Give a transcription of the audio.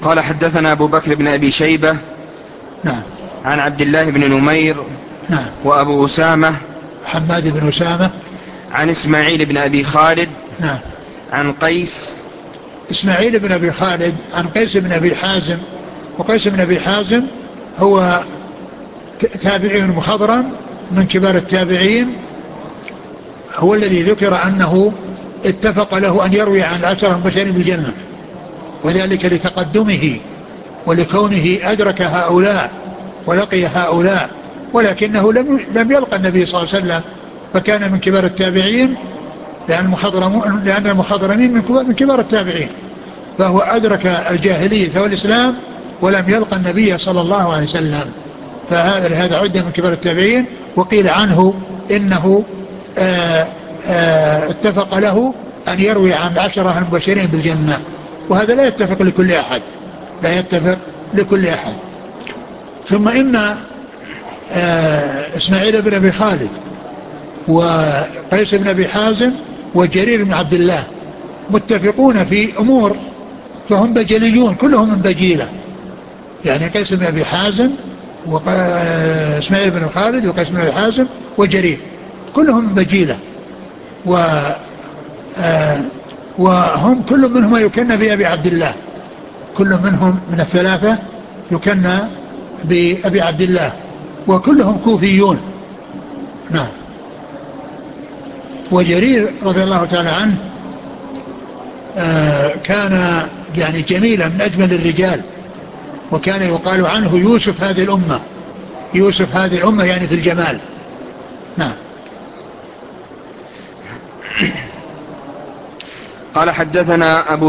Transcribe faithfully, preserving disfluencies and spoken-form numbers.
قال حدثنا أبو بكر بن أبي شيبة نعم عن عبد الله بن نمير نعم وأبو أسامة حماد بن أسامة عن إسماعيل بن أبي خالد نعم عن قيس إسماعيل بن أبي خالد عن قيس بن أبي حازم. وقيس بن أبي حازم هو تابعي مخضرم من كبار التابعين، هو الذي ذكر أنه اتفق له أن يروي عن العشرة المبشرين بالجنة، وذلك لتقدمه ولكونه أدرك هؤلاء ولقي هؤلاء، ولكنه لم لم يلقى النبي صلى الله عليه وسلم، فكان من كبار التابعين، لأن المخضرم لأن المخضرمين من كبار التابعين، فهو أدرك الجاهلية والإسلام ولم يلقى النبي صلى الله عليه وسلم، فهذا هذا عدة من كبار التابعين. وقيل عنه إنه آآ آآ اتفق له أن يروي عن العشرة المبشرين بالجنة، وهذا لا يتفق لكل أحد، لا يتفق لكل أحد. ثم إن إسماعيل بن أبي خالد وقيس بن أبي حازم وجرير بن عبد الله متفقون في أمور، فهم بجليون كلهم من بجيلة، يعني قيس بن أبي حازم وإسماعيل بن خالد وقيس بن أبي حازم وجرير كلهم من بجيلة، و وهم كل منهم يكنى بأبي عبد الله، كل منهم من الثلاثة يكنى بأبي عبد الله، وكلهم كوفيون. نعم. وجرير رضي الله تعالى عنه كان يعني جميلا من أجمل الرجال، وكان يقال عنه يوسف هذه الأمة، يوسف هذه الأمة يعني في الجمال. نعم. قال حدثنا أبو